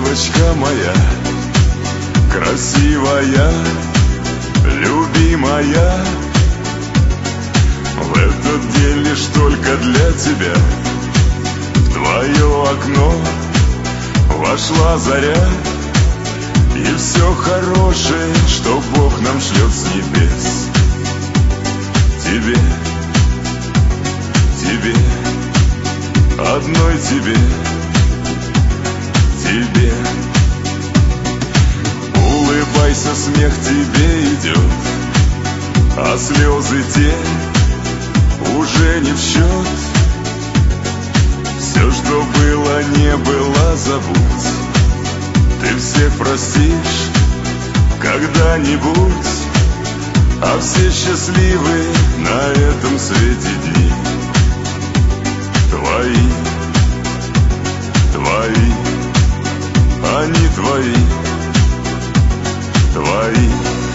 девочка моя, красивая, любимая. В этот день лишь только для тебя в твое окно вошла заря. И все хорошее, что Бог нам шлет с небес, тебе, тебе, одной тебе, тебе. Улыбайся, смех тебе идет, а слезы те уже не в счет. Все, что было, не было, забудь. Ты всех простишь когда-нибудь, а все счастливы на этом свете дни. Твои, твои, они твои, твои.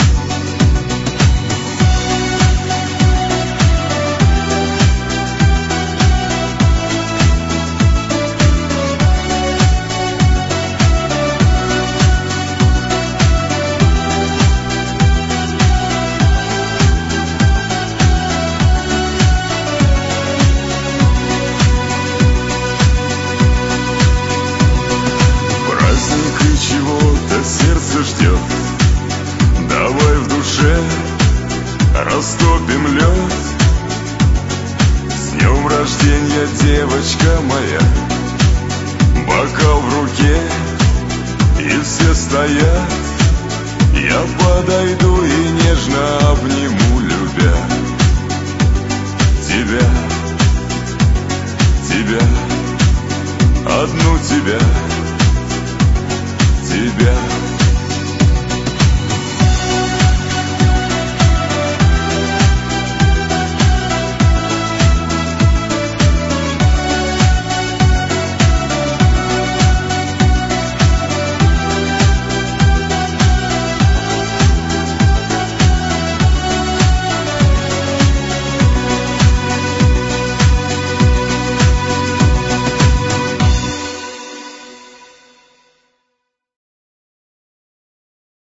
Чего-то сердце ждет, давай в душе растопим лед. С днем рождения, девочка моя, бокал в руке, и все стоят.